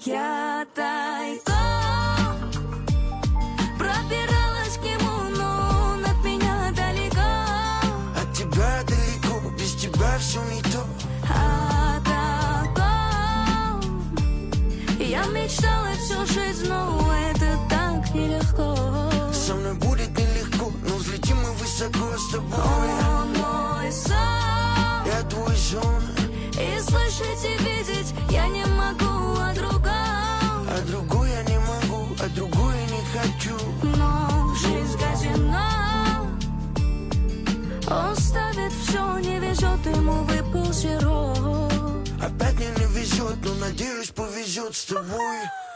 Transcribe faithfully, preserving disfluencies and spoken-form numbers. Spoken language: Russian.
Я тайком пробиралась к нему, но он от меня далеко. От тебя далеко, без тебя все не то. О таком я мечтала всю жизнь, но это так нелегко. Со мной будет нелегко, но взлетим мы высоко с тобой. Он мой сон, Я твой сон, и слышать и видеть я не могу о другом. а другой я не могу, а другой я не хочу. Но жизнь казино, он ставит все, не везет ему, выпал сироп. Опять мне не везет, но надеюсь повезет с тобой.